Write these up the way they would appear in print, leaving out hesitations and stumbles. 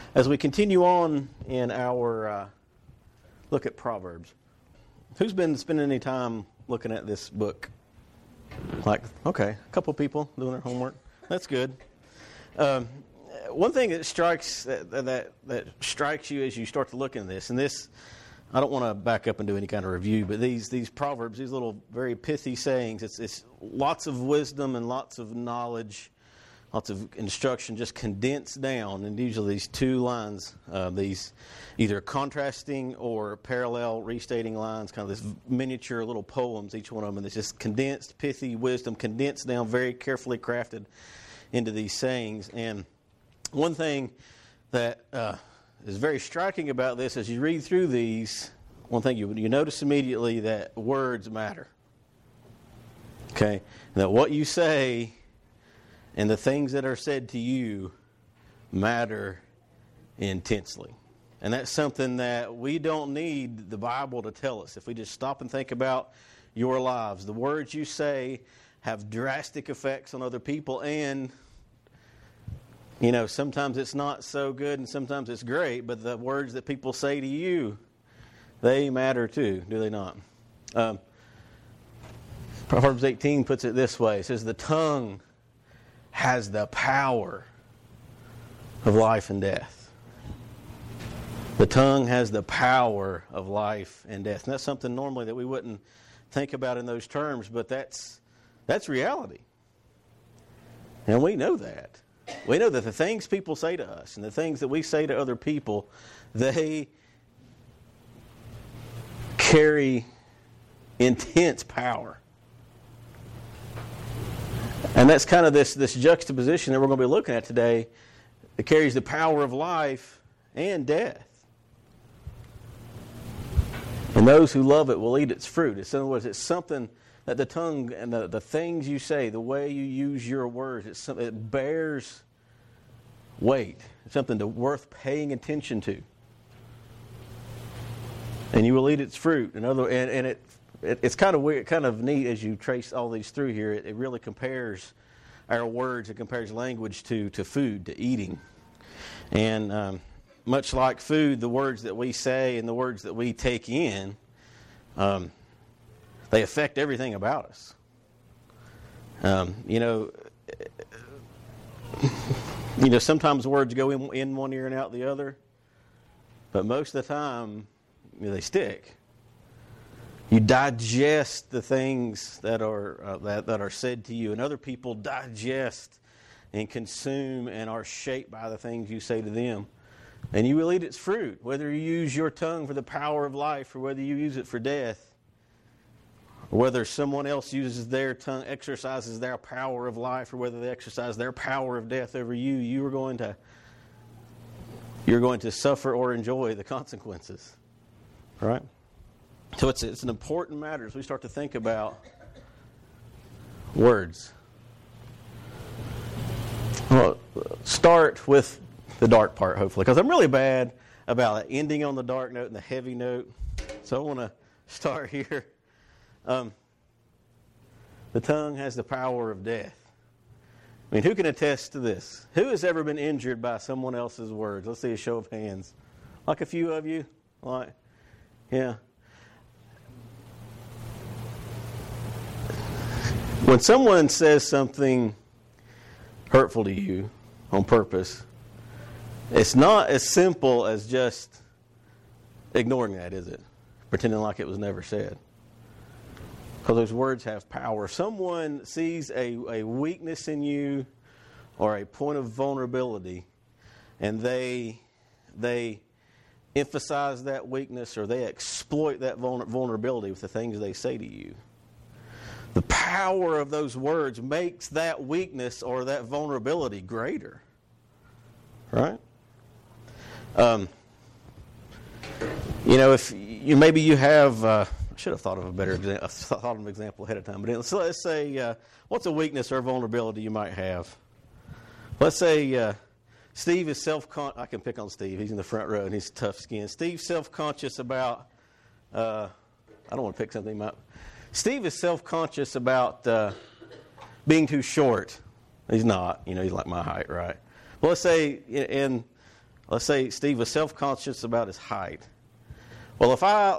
As we continue on in our look at Proverbs, who's been spending any time looking at this book? Okay, a couple people doing their homework. That's good. One thing that strikes that strikes you as you start to look into this, and this, I don't want to back up and do any kind of review, but these Proverbs, these little very pithy sayings, it's lots of wisdom and lots of knowledge, lots of instruction just condensed down, and usually these two lines, these either contrasting or parallel restating lines, kind of this miniature little poems, each one of them, and it's just condensed, pithy wisdom, condensed down, very carefully crafted into these sayings. And one thing that is very striking about this, as you read through these, one thing you notice immediately that words matter. Okay? And that what you say and the things that are said to you matter intensely. And that's something that we don't need the Bible to tell us. If we just stop and think about your lives, the words you say have drastic effects on other people, and sometimes it's not so good and sometimes it's great, but the words that people say to you, they matter too, do they not? Proverbs 18 puts it this way. It says, the tongue has the power of life and death. The tongue has the power of life and death. And that's something normally that we wouldn't think about in those terms, but that's reality. And we know that. We know that the things people say to us and the things that we say to other people, they carry intense power. And that's kind of this juxtaposition that we're going to be looking at today. It carries the power of life and death. And those who love it will eat its fruit. In other words, it's something that the tongue and the things you say, the way you use your words, it bears weight. It's something worth paying attention to. And you will eat its fruit. It's kind of weird, kind of neat as you trace all these through here. It really compares our words. It compares language to food, to eating. And much like food, the words that we say and the words that we take in, they affect everything about us. Sometimes words go in one ear and out the other, but most of the time, they stick. You digest the things that are said to you, and other people digest and consume and are shaped by the things you say to them. And you will eat its fruit, whether you use your tongue for the power of life or whether you use it for death, or whether someone else uses their tongue, exercises their power of life, or whether they exercise their power of death over you. You're going to suffer or enjoy the consequences. All right? So it's an important matter as we start to think about words. Well, start with the dark part, hopefully, because I'm really bad about ending on the dark note and the heavy note. So I want to start here. The tongue has the power of death. I mean, who can attest to this? Who has ever been injured by someone else's words? Let's see a show of hands. Like a few of you? Yeah. When someone says something hurtful to you on purpose, it's not as simple as just ignoring that, is it? Pretending like it was never said. Because those words have power. Someone sees a weakness in you or a point of vulnerability, and they emphasize that weakness or they exploit that vulnerability with the things they say to you. The power of those words makes that weakness or that vulnerability greater. Right? If maybe you have, I should have thought of a better example. I thought of an example ahead of time. But let's say, what's a weakness or vulnerability you might have? Let's say Steve is self-conscious. I can pick on Steve. He's in the front row and he's tough skinned. Steve's self-conscious about, I don't want to pick something up. Steve is self-conscious about being too short. He's not. He's like my height, right? Well, let's say, and let's say Steve was self-conscious about his height. Well, if I,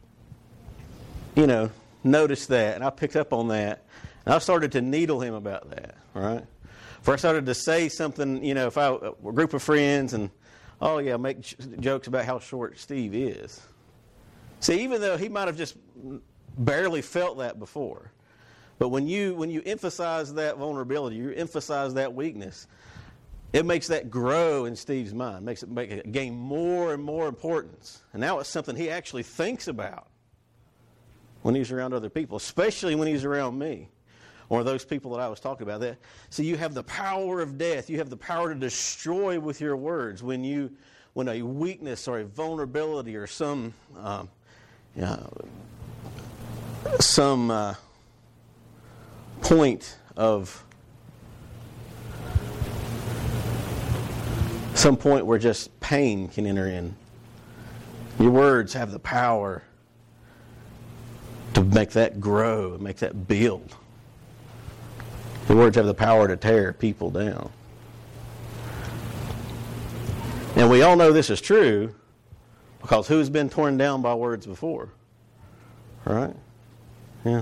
noticed that and I picked up on that, and I started to needle him about that, right? If I started to say something, if a group of friends and, make jokes about how short Steve is. See, even though he might have just barely felt that before, but when you emphasize that vulnerability, you emphasize that weakness, it makes that grow in Steve's mind, make it gain more and more importance. And now it's something he actually thinks about when he's around other people, especially when he's around me or those people that I was talking about. So you have the power of death. You have the power to destroy with your words when a weakness or a vulnerability or some point of some point where just pain can enter in. Your words have the power to make that grow, make that build. Your words have the power to tear people down. And we all know this is true because who's been torn down by words before? Right? Yeah.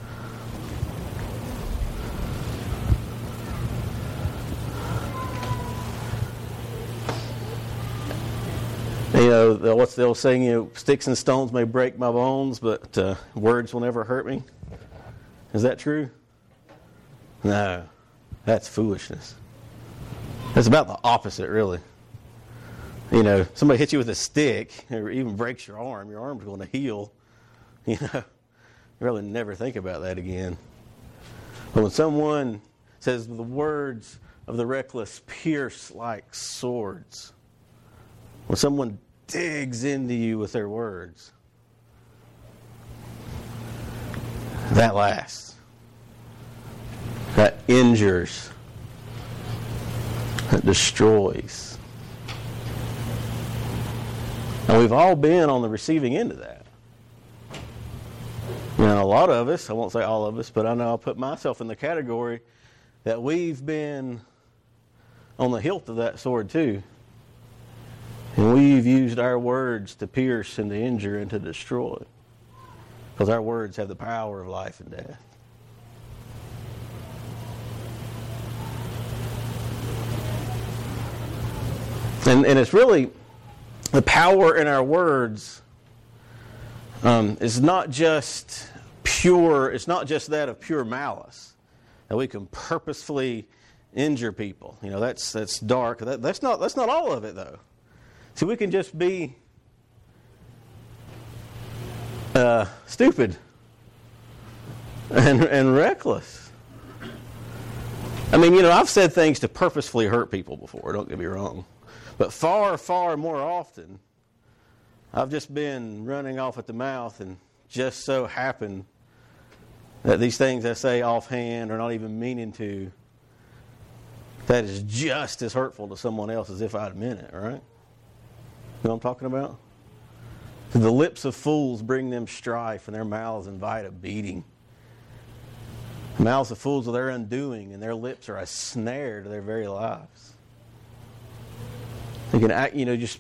What's the old saying? Sticks and stones may break my bones, but words will never hurt me. Is that true? No, that's foolishness. It's about the opposite, really. Somebody hits you with a stick or even breaks your arm's going to heal. You really never think about that again. But when someone says the words of the reckless pierce like swords, when someone digs into you with their words, that lasts. That injures. That destroys. And we've all been on the receiving end of that. A lot of us, I won't say all of us, but I know I'll put myself in the category that we've been on the hilt of that sword too. And we've used our words to pierce and to injure and to destroy. Because our words have the power of life and death. And it's really the power in our words is not just pure, it's not just that of pure malice. That we can purposefully injure people. That's dark. That's not all of it though. See, we can just be stupid and reckless. I've said things to purposefully hurt people before, don't get me wrong. But far, far more often, I've just been running off at the mouth and just so happened that these things I say offhand or not even meaning to, that is just as hurtful to someone else as if I'd meant it, right? You know what I'm talking about? The lips of fools bring them strife, and their mouths invite a beating. The mouths of fools are their undoing, and their lips are a snare to their very lives. They can act, just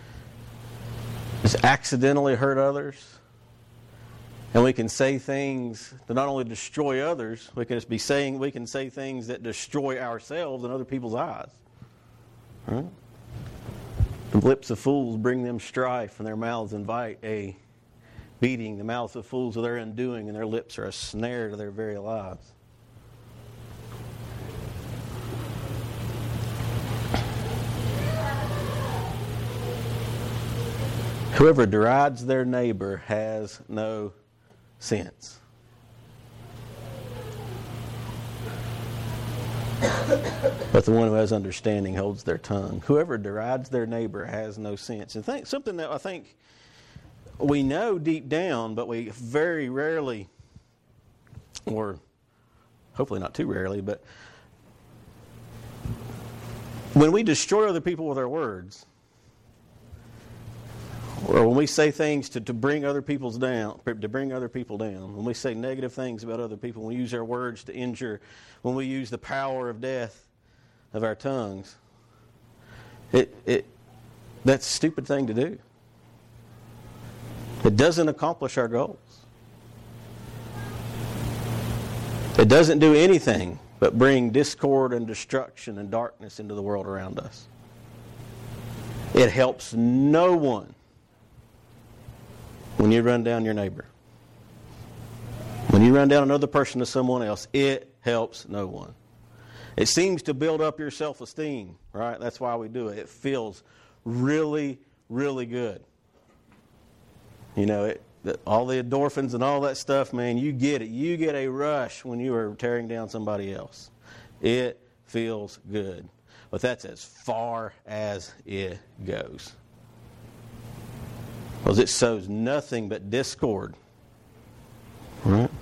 accidentally hurt others. And we can say things that not only destroy others, we can say things that destroy ourselves and other people's eyes. Right? The lips of fools bring them strife, and their mouths invite a beating. The mouths of fools are their undoing, and their lips are a snare to their very lives. Whoever derides their neighbor has no sense. But the one who has understanding holds their tongue. Whoever derides their neighbor has no sense. And something that I think we know deep down, but we very rarely, or hopefully not too rarely, but when we destroy other people with our words, or when we say things to bring other people down, when we say negative things about other people, when we use our words to injure, when we use the power of death of our tongues, it That's a stupid thing to do. It doesn't accomplish our goals. It doesn't do anything but bring discord and destruction and darkness into the world around us. It helps no one when you run down your neighbor. When you run down another person to someone else, it helps no one. It seems to build up your self-esteem, right? That's why we do it. It feels really, really good. You know, all the endorphins and all that stuff, man, you get it. You get a rush when you are tearing down somebody else. It feels good. But that's as far as it goes. Because it sows nothing but discord. Right?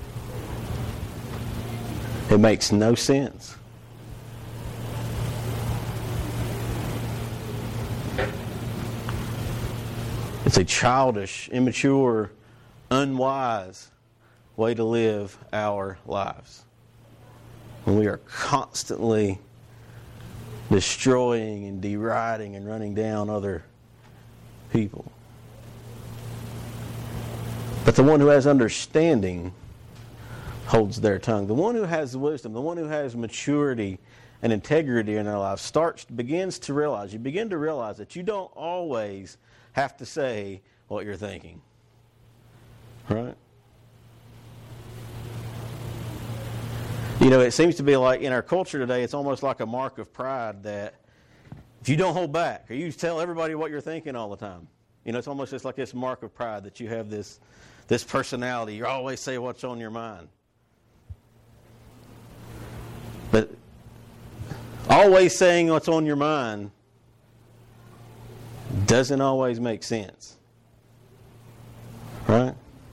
It makes no sense. It's a childish, immature, unwise way to live our lives. When we are constantly destroying and deriding and running down other people. But the one who has understanding holds their tongue. The one who has wisdom, the one who has maturity and integrity in their life begins to realize, you begin to realize that you don't always have to say what you're thinking. Right? You know, it seems to be like in our culture today, it's almost like a mark of pride that if you don't hold back or you tell everybody what you're thinking all the time, you know, it's almost just like this mark of pride that you have this personality. You always say what's on your mind. But always saying what's on your mind doesn't always make sense. Right?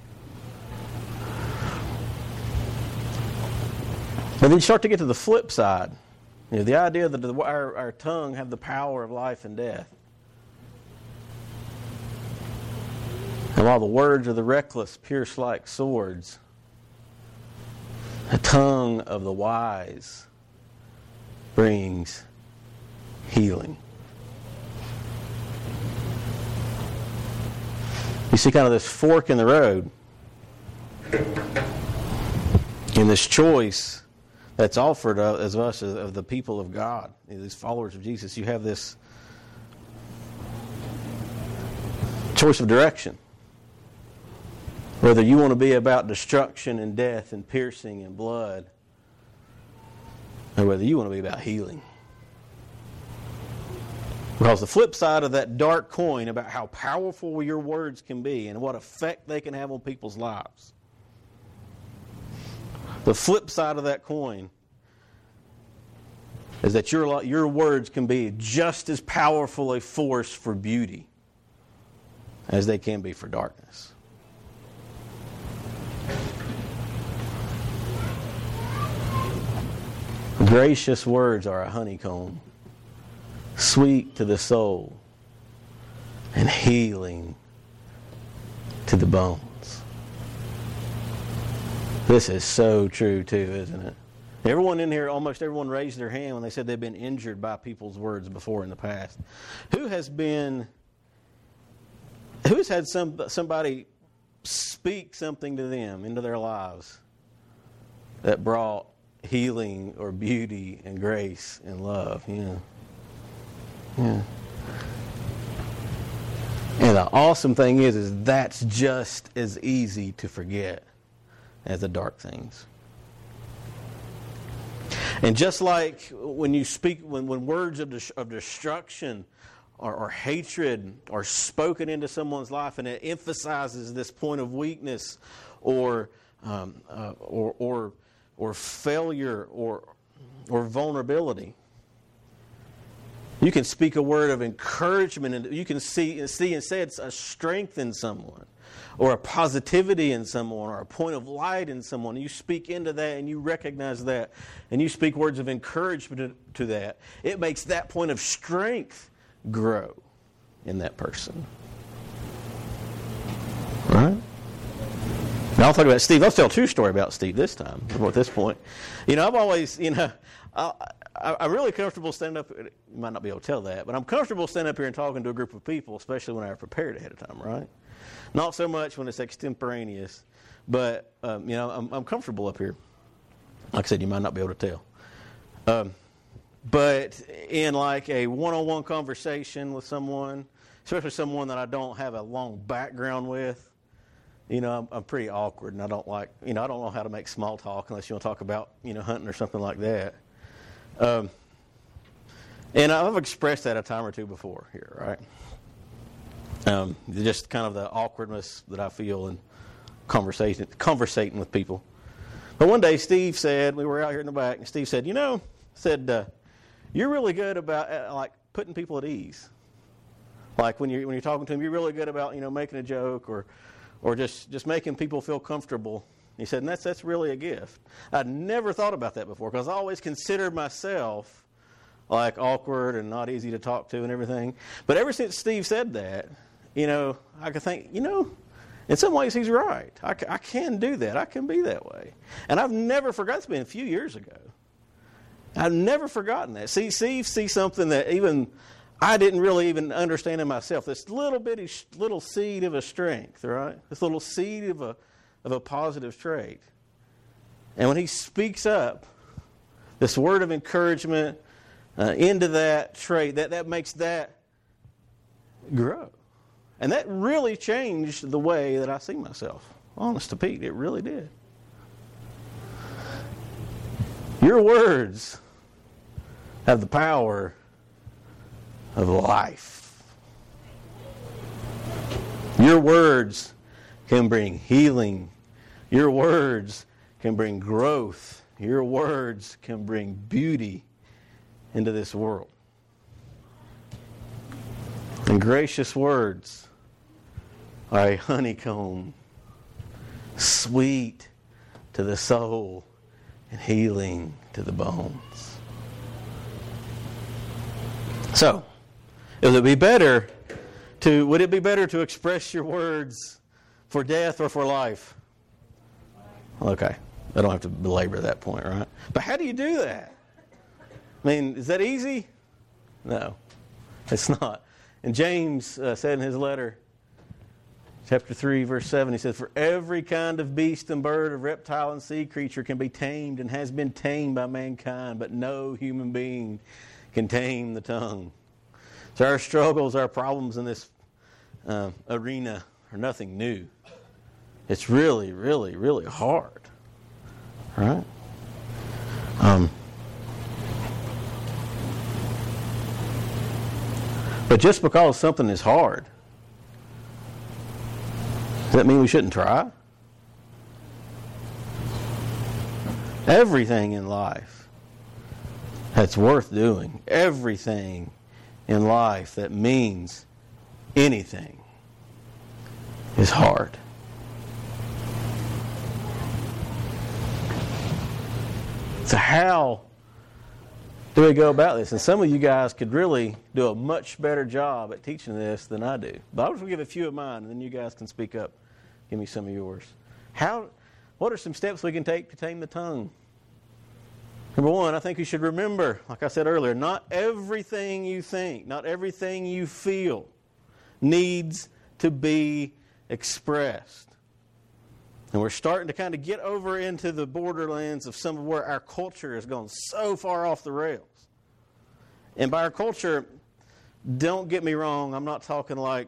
But then you start to get to the flip side. You know, the idea that our tongue have the power of life and death. And while the words of the reckless pierce like swords, the tongue of the wise brings healing. You see kind of this fork in the road in this choice that's offered as us, of the people of God, these followers of Jesus. You have this choice of direction. Whether you want to be about destruction and death and piercing and blood, or whether you want to be about healing. Because the flip side of that dark coin about how powerful your words can be and what effect they can have on people's lives. The flip side of that coin is that your words can be just as powerful a force for beauty as they can be for darkness. Gracious words are a honeycomb, sweet to the soul and healing to the bones. This is so true too, isn't it? Everyone in here, almost everyone raised their hand when they said they've been injured by people's words before in the past. Who has had somebody speak something to them into their lives that brought healing or beauty and grace and love? Yeah. And the awesome thing is that's just as easy to forget as the dark things. And just like when you speak, when words of destruction or hatred are spoken into someone's life, and it emphasizes this point of weakness or failure or vulnerability. You can speak a word of encouragement, and you can see and say it's a strength in someone, or a positivity in someone, or a point of light in someone. You speak into that, and you recognize that, and you speak words of encouragement to that. It makes that point of strength grow in that person. Right? Now I'll talk about Steve. I'll tell a true story about Steve this time, or at this point. You know, I've always, I'm really comfortable standing up. You might not be able to tell that, but I'm comfortable standing up here and talking to a group of people, especially when I've prepared ahead of time, right? Not so much when it's extemporaneous, but I'm comfortable up here. Like I said, you might not be able to tell. But in like a one-on-one conversation with someone, especially someone that I don't have a long background with, I'm pretty awkward, and I don't like, I don't know how to make small talk unless you want to talk about, hunting or something like that. And I've expressed that a time or two before here, right? Just kind of the awkwardness that I feel in conversating with people. But one day Steve said, we were out here in the back, and Steve said, you're really good about like putting people at ease. Like when you're talking to them, you're really good about making a joke or just making people feel comfortable. He said, and that's really a gift. I'd never thought about that before because I always considered myself like awkward and not easy to talk to and everything. But ever since Steve said that, I could think, in some ways he's right. I can do that. I can be that way. And I've never forgotten. It's been a few years ago. I've never forgotten that. See something that even I didn't really even understand in myself. This little seed of a strength, right? This little seed of a positive trait. And when he speaks up, this word of encouragement into that trait, that makes that grow. And that really changed the way that I see myself. Honest to Pete, it really did. Your words have the power of life. Your words can bring healing. Your words can bring growth. Your words can bring beauty into this world. And gracious words are a honeycomb, sweet to the soul and healing to the bones. So, would it be better to express your words for death or for life? Okay, I don't have to belabor that point, right? But how do you do that? I mean, is that easy? No, it's not. And James said in his letter, chapter 3, verse 7, he says, "For every kind of beast and bird, of reptile and sea creature can be tamed and has been tamed by mankind, but no human being can tame the tongue." So our struggles, our problems in this arena are nothing new. It's really, really, really hard. Right? But just because something is hard, does that mean we shouldn't try? Everything in life that's worth doing, everything in life that means anything is hard. So how do we go about this? And some of you guys could really do a much better job at teaching this than I do. But I'll just give a few of mine, and then you guys can speak up. Give me some of yours. What are some steps we can take to tame the tongue? Number one, I think you should remember, like I said earlier, not everything you think, not everything you feel needs to be expressed. And we're starting to kind of get over into the borderlands of some of where our culture has gone so far off the rails. And by our culture, don't get me wrong, I'm talking like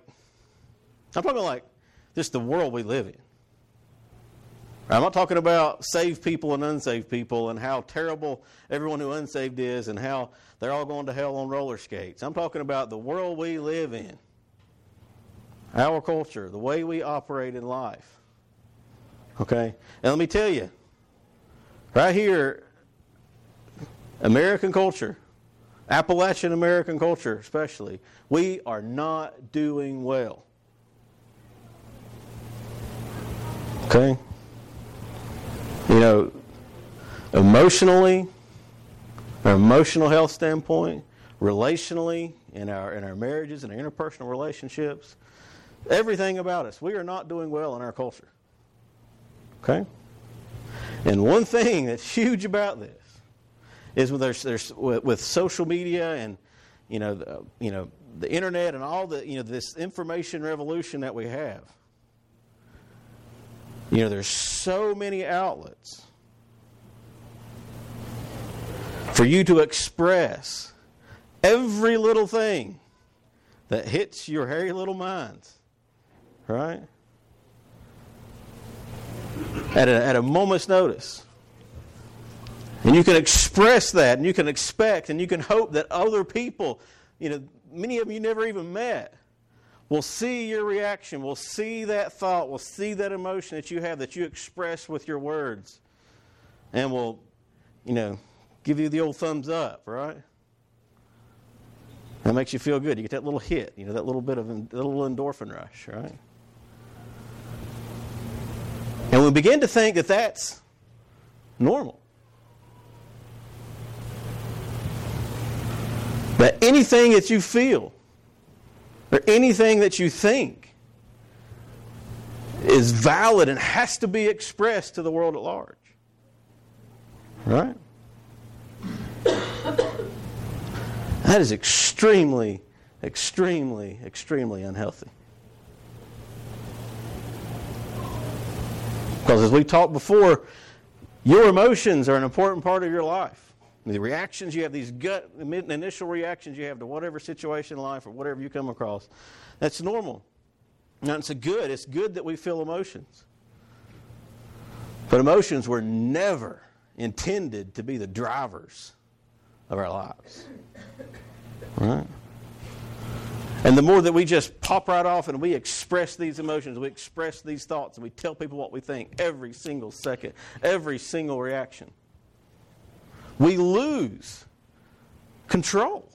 just the world we live in. I'm not talking about saved people and unsaved people and how terrible everyone who unsaved is and how they're all going to hell on roller skates. I'm talking about the world we live in, our culture, the way we operate in life. Okay? And let me tell you, right here, American culture, Appalachian American culture especially, we are not doing well. Okay? Emotionally, from an emotional health standpoint, relationally, in our marriages and our interpersonal relationships, everything about us, we are not doing well in our culture. Okay? And one thing that's huge about this is when there's with social media and the internet and all the this information revolution that we have. There's so many outlets for you to express every little thing that hits your hairy little minds, right? At a moment's notice. And you can express that, and you can expect, and you can hope that other people, many of you never even met, will see your reaction, will see that thought, will see that emotion that you have, that you express with your words, and will, give you the old thumbs up, right? That makes you feel good. You get that little hit, that little bit of a little endorphin rush, right? And we begin to think that that's normal. That anything that you feel or anything that you think is valid and has to be expressed to the world at large. Right? That is extremely, extremely, extremely unhealthy. Because as we talked before, your emotions are an important part of your life. The reactions you have, these gut initial reactions you have to whatever situation in life or whatever you come across, that's normal. Now it's good that we feel emotions. But emotions were never intended to be the drivers of our lives. Right? And the more that we just pop right off and we express these emotions, we express these thoughts, and we tell people what we think every single second, every single reaction, we lose control.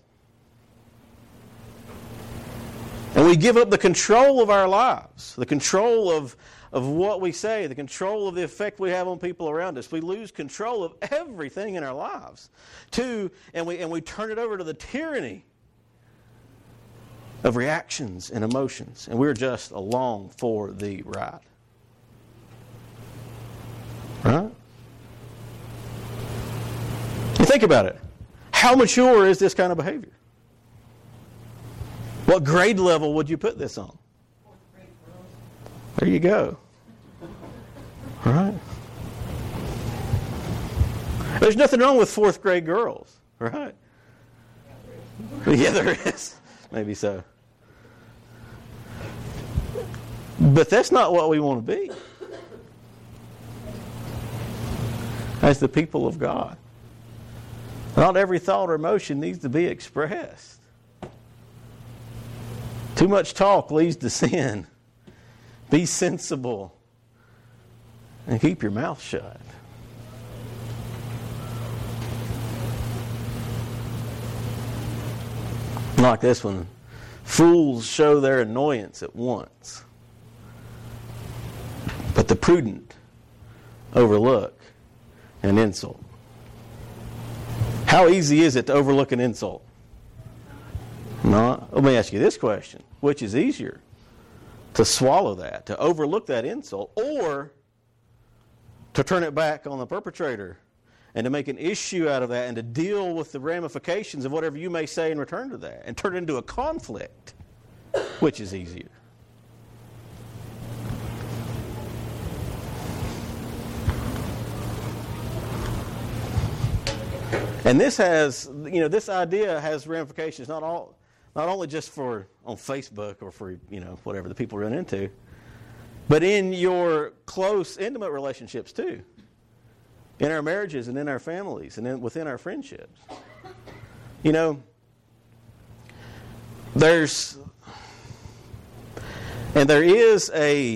And we give up the control of our lives, the control of what we say, the control of the effect we have on people around us. We lose control of everything in our lives. And we turn it over to the tyranny of reactions and emotions. And we're just along for the ride. Right? You think about it. How mature is this kind of behavior? What grade level would you put this on? There you go. All right. There's nothing wrong with 4th grade girls, right? Yeah, there is. Maybe so. But that's not what we want to be as the people of God. Not every thought or emotion needs to be expressed. Too much talk leads to sin. Be sensible and keep your mouth shut. Like this one. Fools show their annoyance at once, but the prudent overlook an insult. How easy is it to overlook an insult? No. Let me ask you this question. Which is easier? To swallow that, to overlook that insult, or to turn it back on the perpetrator and to make an issue out of that and to deal with the ramifications of whatever you may say in return to that and turn it into a conflict? Which is easier? And this has, this idea has ramifications not only just for on Facebook or for, whatever the people run into, but in your close, intimate relationships too. In our marriages and in our families and within our friendships. There is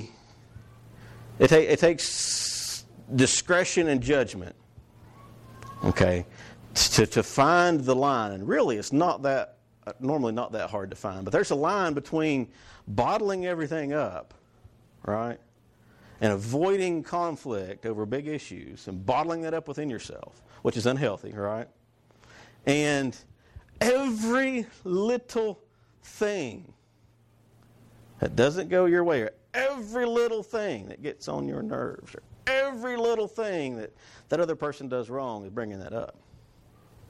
it takes discretion and judgment, okay, to find the line. And really it's normally not that hard to find. But there's a line between bottling everything up, right, and avoiding conflict over big issues and bottling that up within yourself, which is unhealthy, right? And every little thing that doesn't go your way, or every little thing that gets on your nerves, or every little thing that other person does wrong is bringing that up.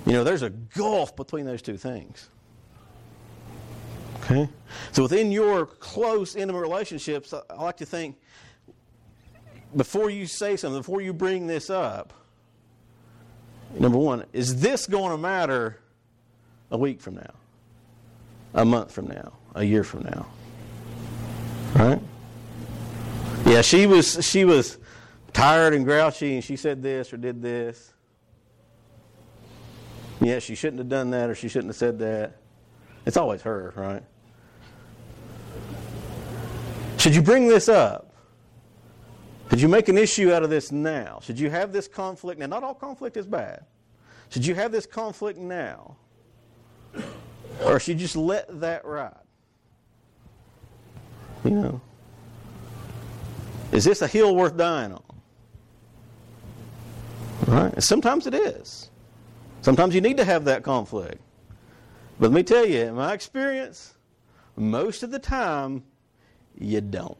There's a gulf between those two things. Okay? So within your close, intimate relationships, I like to think, before you say something, before you bring this up, number one, is this going to matter a week from now? A month from now? A year from now? Right? Yeah, she was tired and grouchy, and she said this or did this. Yeah, she shouldn't have done that, or she shouldn't have said that. It's always her, right? Should you bring this up? Should you make an issue out of this now? Should you have this conflict? Now, not all conflict is bad. Should you have this conflict now? Or should you just let that ride? Is this a hill worth dying on? Right? And sometimes it is. Sometimes you need to have that conflict. But let me tell you, in my experience, most of the time, you don't.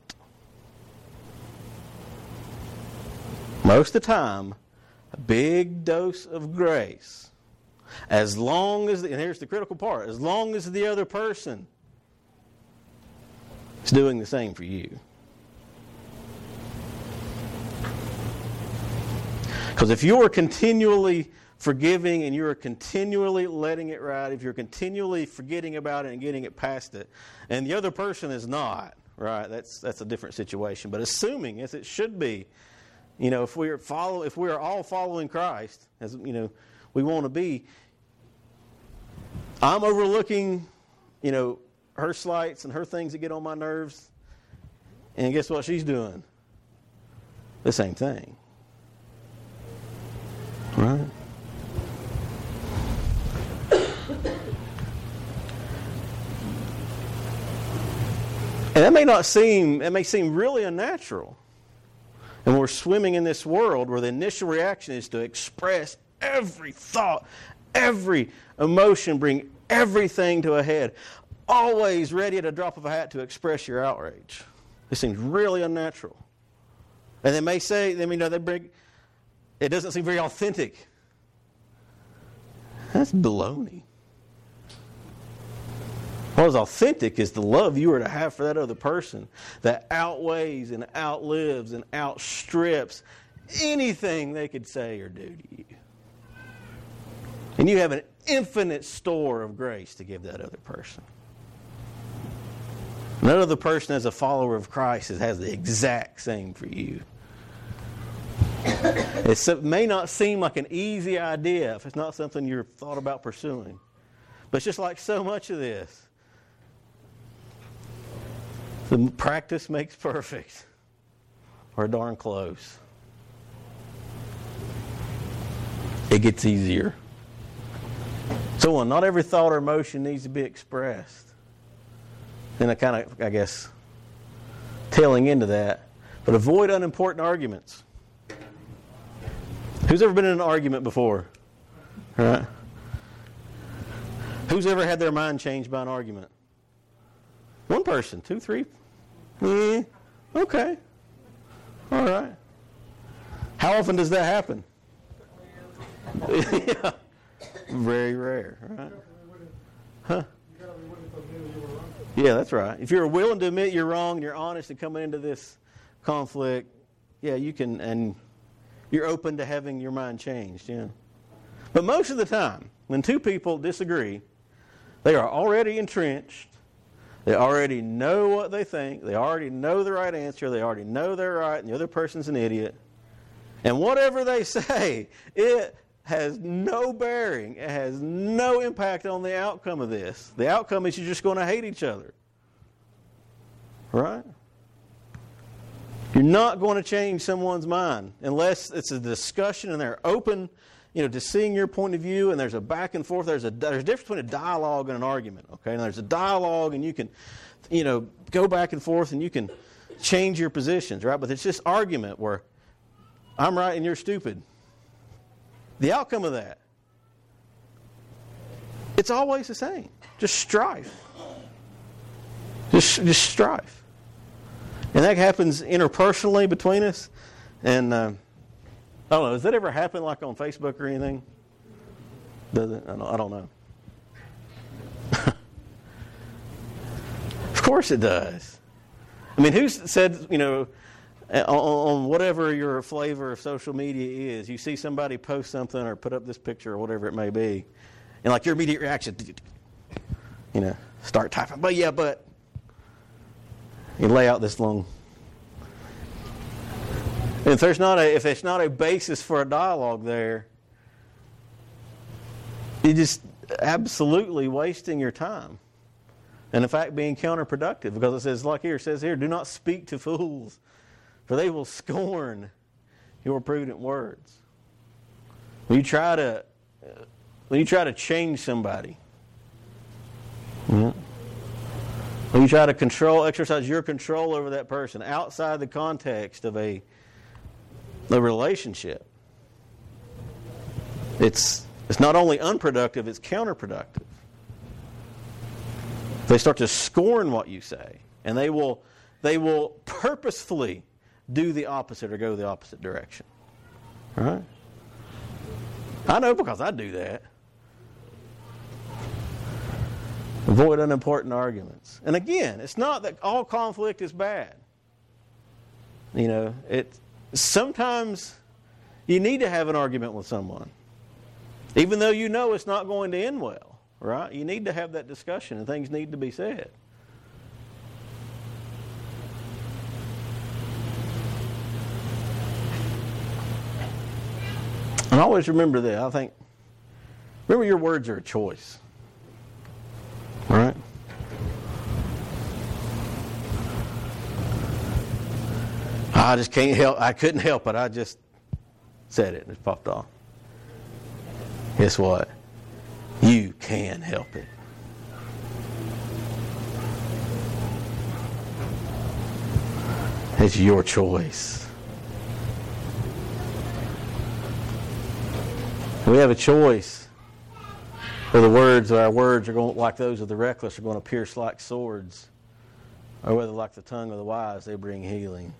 Most of the time, a big dose of grace, as long as, and here's the critical part, as long as the other person is doing the same for you. Because if you are continually forgiving and you are continually letting it ride, if you're continually forgetting about it and getting it past it, and the other person is not, right, that's a different situation. But assuming, as it should be, if we are all following Christ, as we want to be, I'm overlooking, her slights and her things that get on my nerves, and guess what she's doing? The same thing. Right? And it may seem really unnatural. And we're swimming in this world where the initial reaction is to express every thought, every emotion, bring everything to a head, always ready at a drop of a hat to express your outrage. This seems really unnatural. And they may say, it doesn't seem very authentic. That's baloney. What is authentic is the love you are to have for that other person that outweighs and outlives and outstrips anything they could say or do to you. And you have an infinite store of grace to give that other person. No other person as a follower of Christ has the exact same for you. It may not seem like an easy idea if it's not something you've thought about pursuing. But it's just like so much of this. The practice makes perfect. Or darn close. It gets easier. So not every thought or emotion needs to be expressed. And I guess, tailing into that. But avoid unimportant arguments. Who's ever been in an argument before? Right? Who's ever had their mind changed by an argument? One person, 2, 3. Okay. All right. How often does that happen? Yeah. Very rare, right? Huh? Yeah, that's right. If you're willing to admit you're wrong and you're honest and coming into this conflict, yeah, you can, and you're open to having your mind changed, yeah. But most of the time, when two people disagree, they are already entrenched. They already know what they think. They already know the right answer. They already know they're right, and the other person's an idiot. And whatever they say, it has no bearing. It has no impact on the outcome of this. The outcome is you're just going to hate each other. Right? You're not going to change someone's mind unless it's a discussion and they're open, to seeing your point of view, and there's a back and forth. There's a difference between a dialogue and an argument. Okay, and there's a dialogue, and you can, go back and forth, and you can change your positions, right? But it's just argument where I'm right and you're stupid. The outcome of that, it's always the same. Just strife. Just strife. And that happens interpersonally between us. And I don't know, has that ever happened like on Facebook or anything? Does it? I don't know. Of course it does. I mean, who said, on whatever your flavor of social media is, you see somebody post something or put up this picture or whatever it may be, and like your immediate reaction, start typing. But you lay out this long. If there's not a basis for a dialogue there, you're just absolutely wasting your time. And in fact, being counterproductive, because it says here, do not speak to fools, for they will scorn your prudent words. When you try to change somebody, when you try to exercise your control over that person outside the context of a relationship, it's not only unproductive, it's counterproductive. They start to scorn what you say, and they will purposefully do the opposite or go the opposite direction. All right? I know because I do that. Avoid unimportant arguments. And again, it's not that all conflict is bad. Sometimes you need to have an argument with someone, even though you know it's not going to end well. Right? You need to have that discussion, and things need to be said. And always remember that. Remember your words are a choice. All right? I just can't help. I couldn't help it. I just said it and it popped off. Guess what? You can help it. It's your choice. We have a choice. Whether our words are going like those of the reckless are going to pierce like swords, or whether like the tongue of the wise they bring healing.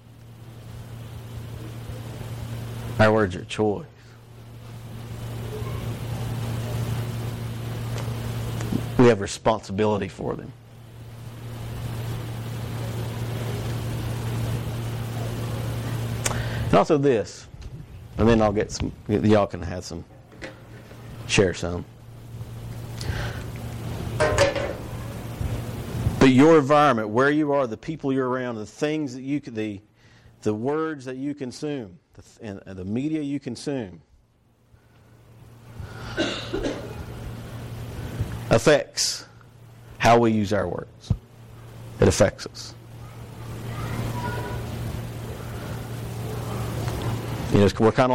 Our words are a choice. We have responsibility for them. And also this, and then I'll get some, y'all can have some, share some. But your environment, where you are, the people you're around, the things that the words that you consume, and the media you consume, affects how we use our words. It affects us. We're kind of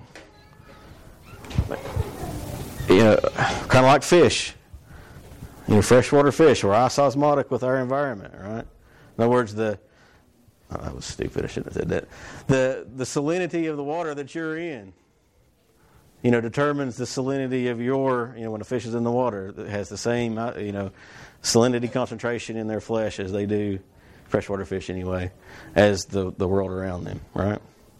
like fish. Freshwater fish. We're isosmotic with our environment, right? In other words, that was stupid. I shouldn't have said that. The salinity of the water that you're in, determines the salinity of your, when a fish is in the water, it has the same, salinity concentration in their flesh as they do, freshwater fish anyway, as the world around them, right?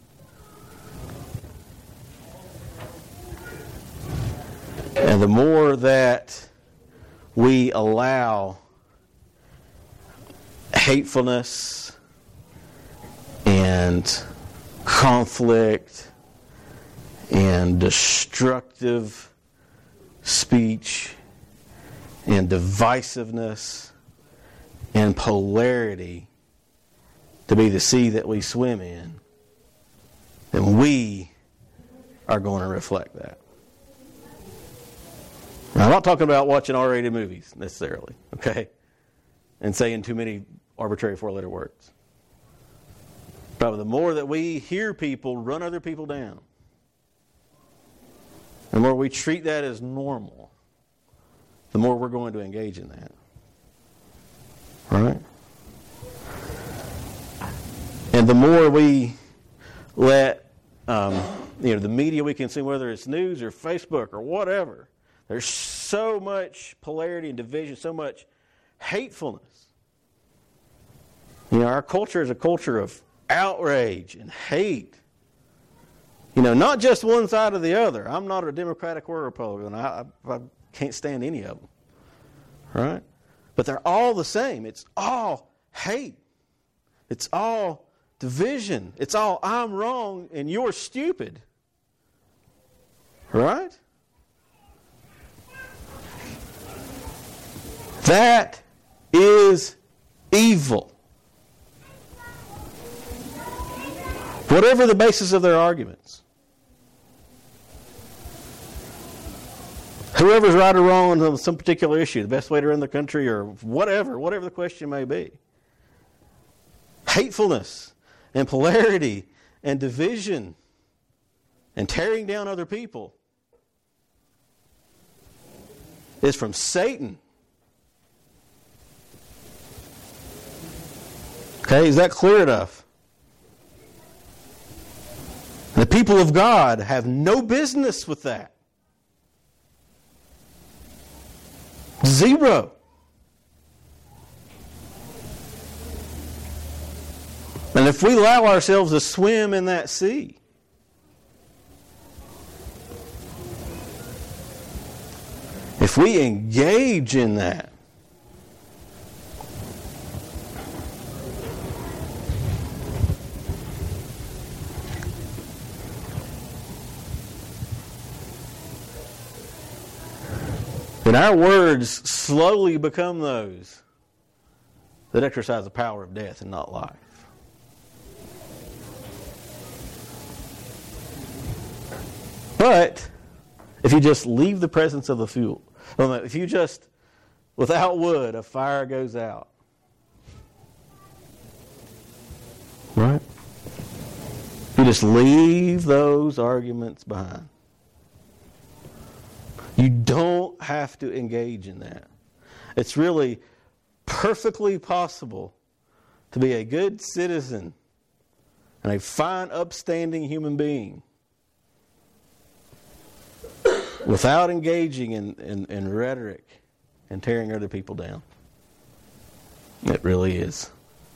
And the more that we allow hatefulness and conflict and destructive speech and divisiveness and polarity to be the sea that we swim in, then we are going to reflect that. Now, I'm not talking about watching R-rated movies necessarily, okay, and saying too many arbitrary four-letter words. But the more that we hear people run other people down, the more we treat that as normal, the more we're going to engage in that. Right? And the more we let the media we consume, whether it's news or Facebook or whatever, there's so much polarity and division, so much hatefulness. Our culture is a culture of outrage and hate. Not just one side or the other. I'm not a Democratic or a Republican. I can't stand any of them. Right? But they're all the same. It's all hate. It's all division. It's all I'm wrong and you're stupid. Right? That is evil. Whatever the basis of their arguments. Whoever's right or wrong on some particular issue, the best way to run the country or whatever the question may be. Hatefulness and polarity and division and tearing down other people is from Satan. Okay, is that clear enough? The people of God have no business with that. Zero. And if we allow ourselves to swim in that sea, if we engage in that, then our words slowly become those that exercise the power of death and not life. But if you just leave the presence of the fuel, if you just, without wood, a fire goes out. Right? You just leave those arguments behind. You don't have to engage in that. It's really perfectly possible to be a good citizen and a fine, upstanding human being without engaging in rhetoric and tearing other people down. It really is.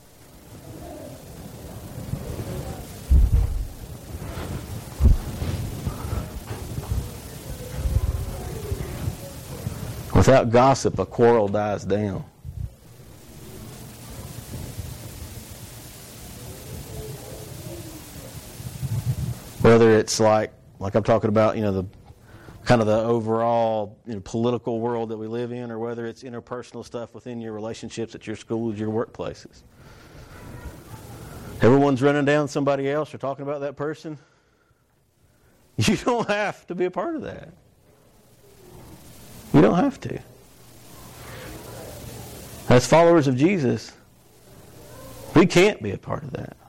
Without gossip, a quarrel dies down. Whether it's like I'm talking about, the kind of the overall political world that we live in, or whether it's interpersonal stuff within your relationships at your schools, your workplaces. Everyone's running down somebody else or talking about that person. You don't have to be a part of that. You don't have to. As followers of Jesus, we can't be a part of that.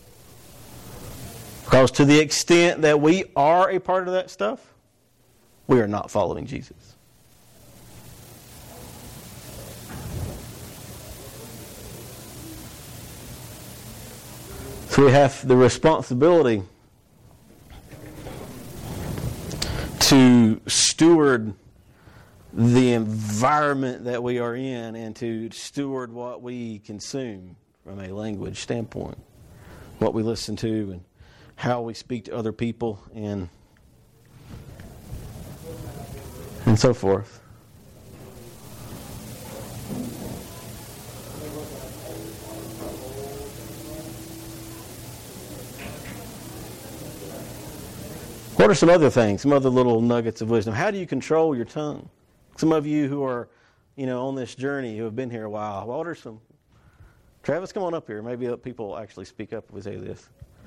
Because to the extent that we are a part of that stuff, we are not following Jesus. So we have the responsibility to steward the environment that we are in and to steward what we consume from a language standpoint, what we listen to and how we speak to other people and so forth. What are some other things, some other little nuggets of wisdom? How do you control your tongue? Some of you who are, on this journey, who have been here a while, what are some? Travis, come on up here. Maybe people will actually speak up if we say this.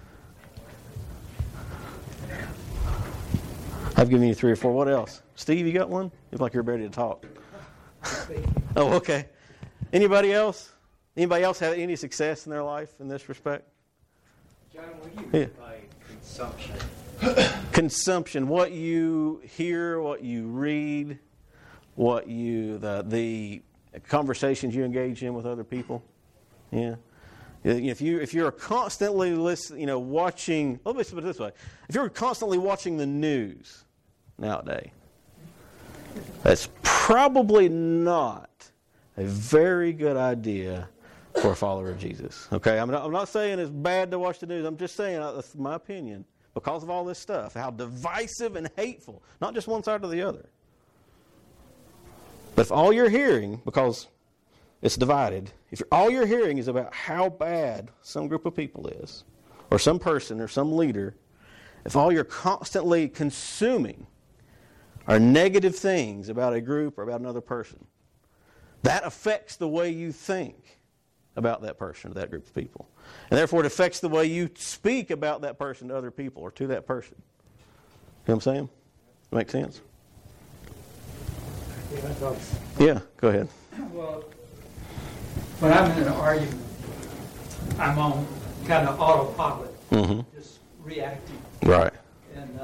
I've given you 3 or 4. What else? Steve, you got one? You look like you're ready to talk. Oh, okay. Anybody else? Anybody else have any success in their life in this respect? John, what do you mean by consumption? Consumption. What you hear, what you read, what you the conversations you engage in with other people. Yeah. If you're constantly watching. Let me put it this way: if you're constantly watching the news nowadays, that's probably not a very good idea for a follower of Jesus. Okay, I'm not saying it's bad to watch the news. I'm just saying that's my opinion. because of all this stuff, how divisive and hateful, not just one side or the other. But if all you're hearing, because it's divided, if all you're hearing is about how bad some group of people is, or some person or some leader, if all you're constantly consuming are negative things about a group or about another person, that affects the way you think about that person or that group of people. And therefore it affects the way you speak about that person to other people or to that person. You know what I'm saying? Make sense? Yeah, go ahead. Well, when I'm in an argument, I'm on kind of autopilot, just reacting. Right. And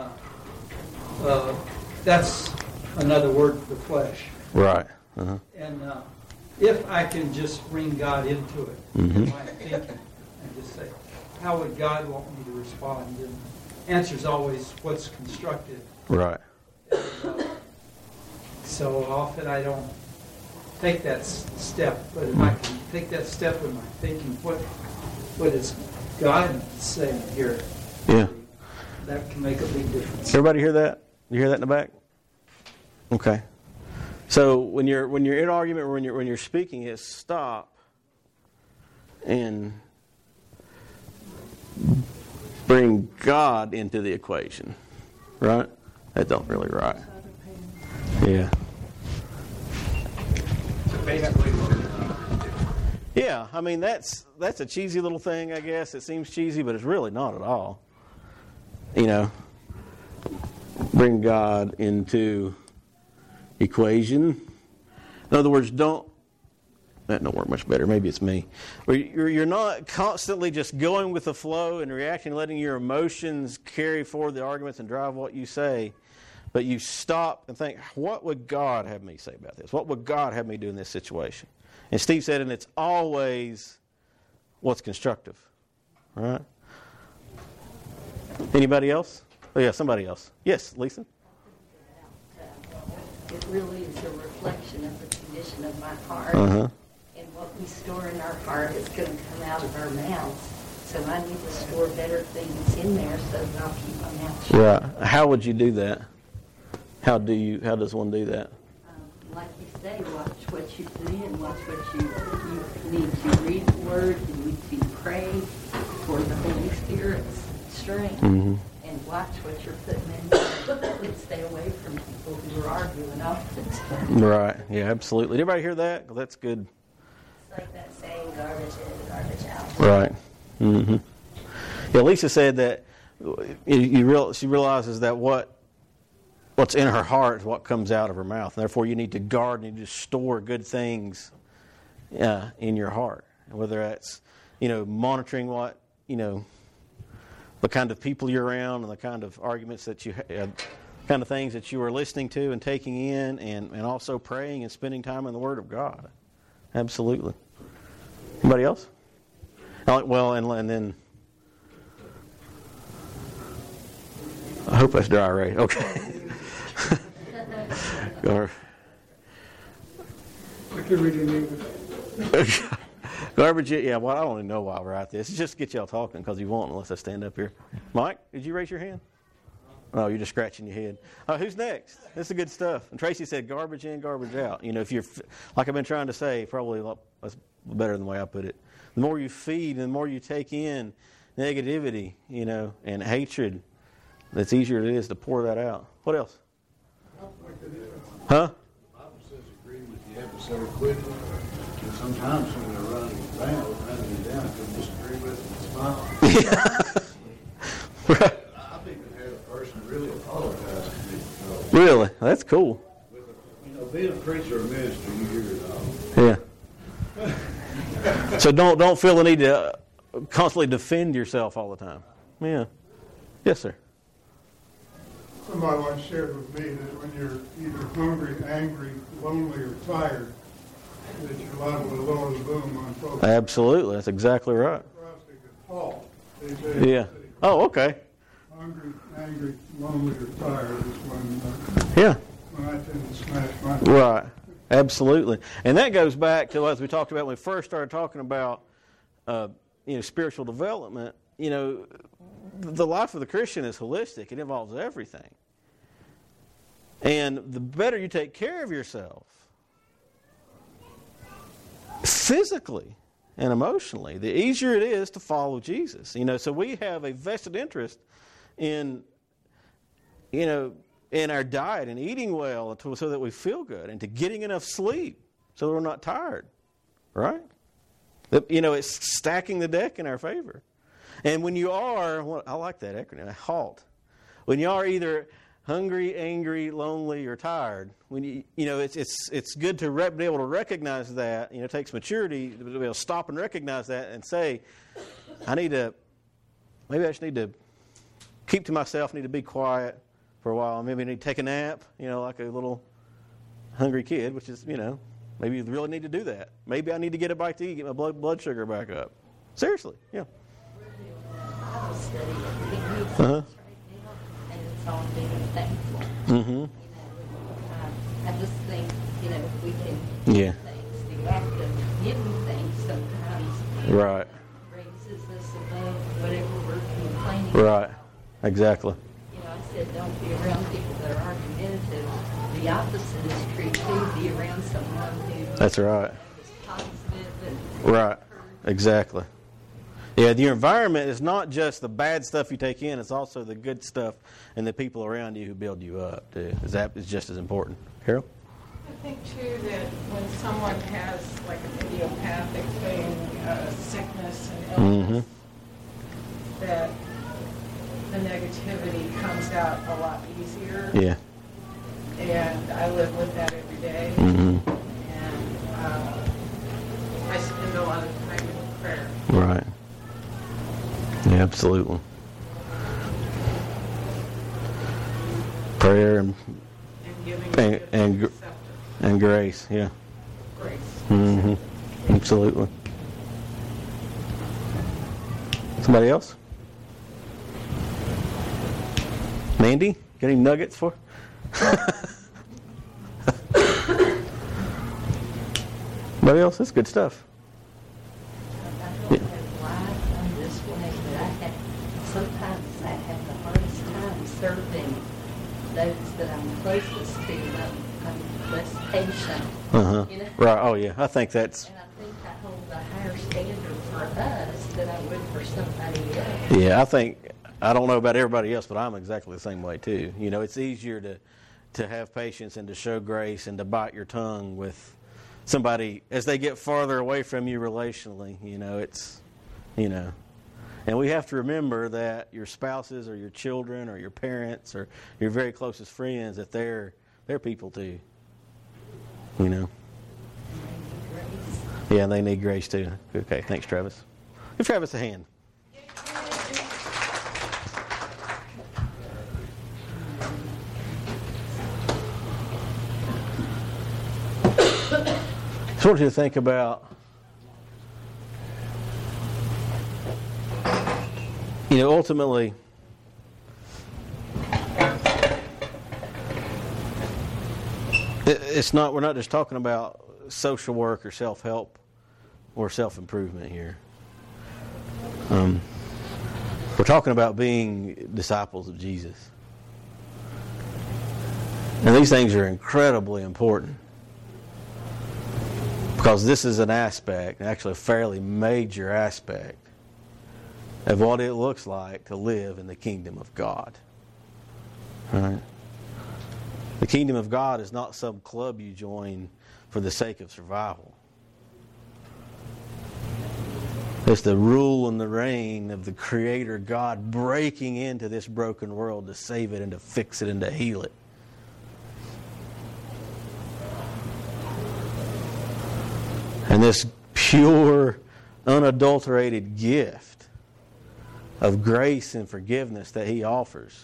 that's another word for the flesh. Right. Uh-huh. And if I can just bring God into it, in my thinking, and just say, how would God want me to respond? And the answer is always what's constructive. Right. And, so often I don't take that step, but if I can take that step in my thinking, what is God saying here? Yeah. That can make a big difference. Everybody hear that? You hear that in the back? Okay. So when you're in argument or when you're speaking, is stop and bring God into the equation. Right? That don't really right. Yeah. Yeah, I mean that's a cheesy little thing, I guess. It seems cheesy, but it's really not at all. You know, bring God into equation. In other words, that don't work much better. Maybe it's me. Or you're not constantly just going with the flow and reacting, letting your emotions carry forward the arguments and drive what you say. But you stop and think, what would God have me say about this? What would God have me do in this situation? And Steve said, and it's always what's constructive. Right? Anybody else? Oh, yeah, somebody else. Yes, Lisa? It really is a reflection of the condition of my heart. Uh-huh. And what we store in our heart is going to come out of our mouths. So I need to store better things in there so that I'll keep my mouth shut. Right. How would you do that? How does one do that? Like you say, watch what you put in, watch what you need to read the Word, you need to pray for the Holy Spirit's strength, and watch what you're putting in there, and stay away from people who are arguing often. Right. Yeah, absolutely. Did everybody hear that? 'Cause that's good. It's like that saying, garbage in, garbage out. Right. Mm-hmm. Yeah, Lisa said that she realizes that what's in her heart is what comes out of her mouth. Therefore, you need to guard and you need to store good things in your heart. Whether that's, monitoring what, the kind of people you're around and the kind of arguments that you have, kind of things that you are listening to and taking in, and also praying and spending time in the Word of God. Absolutely. Anybody else? Well, and then I hope that's dry, right? Okay. Garbage, yeah, well, I don't even know why we're at this. It's just to get y'all talking because you won't unless I stand up here. Mike, did you raise your hand? Oh, you're just scratching your head. Who's next? This is good stuff. And Tracy said garbage in, garbage out. If you're, like I've been trying to say, probably that's better than the way I put it. The more you feed and the more you take in negativity, and hatred, that's easier it is to pour that out. What else? Huh? The Bible says agree with the adversary quickly. And sometimes when they're running you down, you can disagree with them and smile. Right. I think I've had a person really apologize to me. Really? That's cool. Being a preacher or minister, you hear it all. Yeah. So don't feel the need to constantly defend yourself all the time. Yeah. Yes, sir. Somebody once shared with me that when you're either hungry, angry, lonely, or tired, that you're liable to lower the boom on folks. Absolutely. That's exactly right. Paul. Yeah. Oh, okay. Hungry, angry, lonely, or tired is when I tend to smash my head. Right. Absolutely. And that goes back to, as we talked about when we first started talking about spiritual development, the life of the Christian is holistic. It involves everything. And the better you take care of yourself, physically and emotionally, the easier it is to follow Jesus. So we have a vested interest in our diet and eating well so that we feel good, and to getting enough sleep so that we're not tired, right? It's stacking the deck in our favor. And when you are, I like that acronym, HALT. When you are either hungry, angry, lonely, or tired, it's good to be able to recognize that. It takes maturity to be able to stop and recognize that and say, maybe I just need to keep to myself, need to be quiet for a while. Maybe I need to take a nap, like a little hungry kid, which is, maybe you really need to do that. Maybe I need to get a bite to eat, get my blood sugar back up. Seriously, yeah. Bible study Uh-huh. right now, and it's on being thankful. Mm-hmm. I just think, we can Yeah. give things. The act of giving things sometimes Right. raises us above whatever we're complaining Right. about. Exactly. I said, don't be around people that are argumentative. The opposite is true too. Be around someone who That's right. is positive and Right. Exactly. Yeah, your environment is not just the bad stuff you take in, it's also the good stuff and the people around you who build you up, too. That is just as important. Carol? I think, too, that when someone has like an idiopathic thing, sickness and illness, that the negativity comes out a lot easier. Yeah. And I live with that every day. Mm-hmm. And I spend a lot of time in prayer. Right. Yeah, absolutely. Prayer and And giving and acceptance. grace, yeah. Grace. Mm-hmm. Absolutely. Somebody else? Mandy, got any nuggets for? Somebody else? That's good stuff. I don't have life on this way, but sometimes I have the hardest time serving those that I'm closest to. I'm less patient. Uh-huh. Right. Oh, yeah. I think that's... And I think I hold a higher standard for us than I would for somebody else. Yeah, I don't know about everybody else, but I'm exactly the same way, too. It's easier to have patience and to show grace and to bite your tongue with somebody as they get farther away from you relationally. And we have to remember that your spouses or your children or your parents or your very closest friends, that they're people too. Yeah, and they need grace too. Okay, thanks, Travis. Give Travis a hand. I want you to think about, ultimately, we're not just talking about social work or self-help or self-improvement here. We're talking about being disciples of Jesus. And these things are incredibly important, because this is an aspect, actually a fairly major aspect, of what it looks like to live in the kingdom of God. Right? The kingdom of God is not some club you join for the sake of survival. It's the rule and the reign of the Creator God breaking into this broken world to save it and to fix it and to heal it. And this pure, unadulterated gift of grace and forgiveness that He offers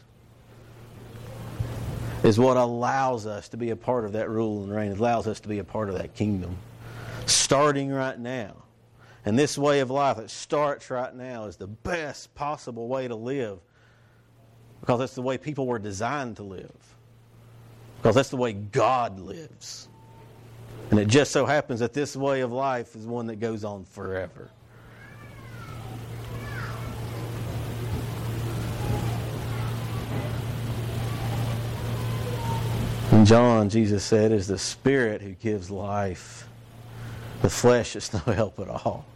is what allows us to be a part of that rule and reign. It allows us to be a part of that kingdom. Starting right now. And this way of life that starts right now is the best possible way to live, because that's the way people were designed to live. Because that's the way God lives. And it just so happens that this way of life is one that goes on forever. In John, Jesus said, "It is the Spirit who gives life. The flesh is no help at all."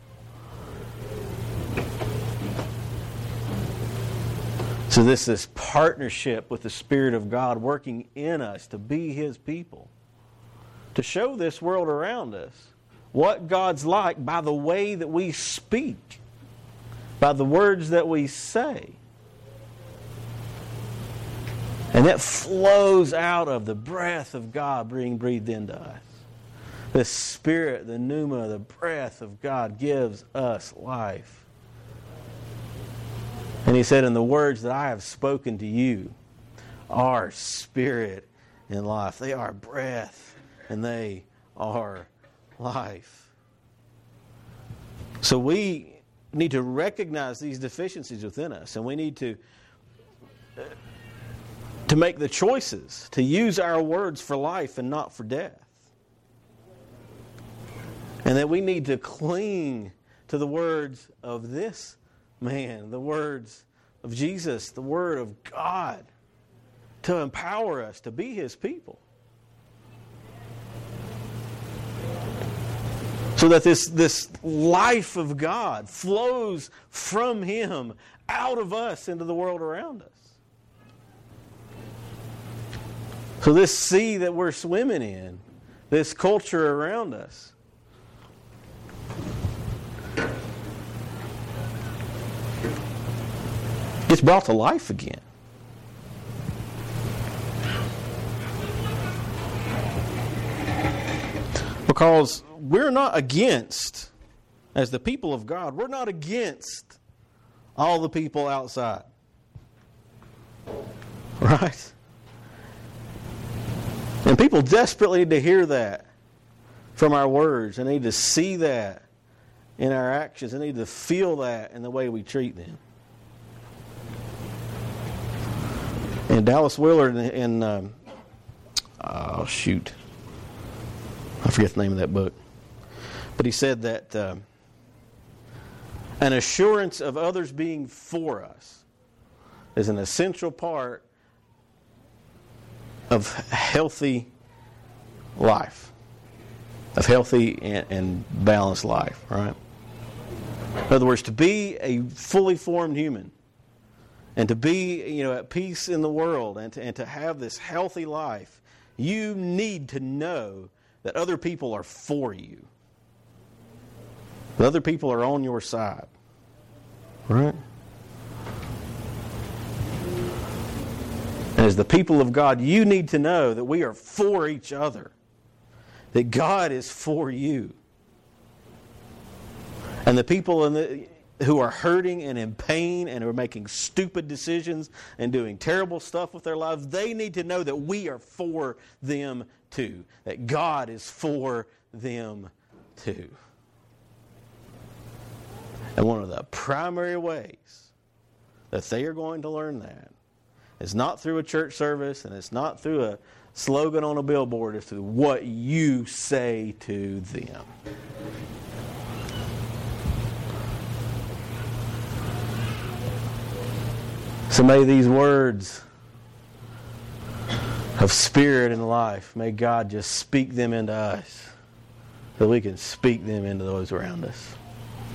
So this partnership with the Spirit of God working in us to be His people, to show this world around us what God's like by the way that we speak, by the words that we say. And that flows out of the breath of God being breathed into us. The Spirit, the pneuma, the breath of God gives us life. And He said, "And the words that I have spoken to you are spirit and life." They are breath and they are life. So we need to recognize these deficiencies within us, and we need to make the choices to use our words for life and not for death. And that we need to cling to the words of this man, the words of Jesus, the Word of God, to empower us to be His people. So that this life of God flows from Him out of us into the world around us. So this sea that we're swimming in, this culture around us, gets brought to life again. Because we're not against, as the people of God, we're not against all the people outside. Right? And people desperately need to hear that from our words. They need to see that in our actions. They need to feel that in the way we treat them. And Dallas Willard in I forget the name of that book. But he said that an assurance of others being for us is an essential part of healthy life, of healthy and balanced life, right? In other words, to be a fully formed human and to be, at peace in the world and to have this healthy life, you need to know that other people are for you. That other people are on your side, right? And as the people of God, you need to know that we are for each other. That God is for you. And the people who are hurting and in pain and are making stupid decisions and doing terrible stuff with their lives, they need to know that we are for them too. That God is for them too. And one of the primary ways that they are going to learn that is not through a church service, and it's not through a slogan on a billboard. It's through what you say to them. So may these words of spirit and life, may God just speak them into us so we can speak them into those around us.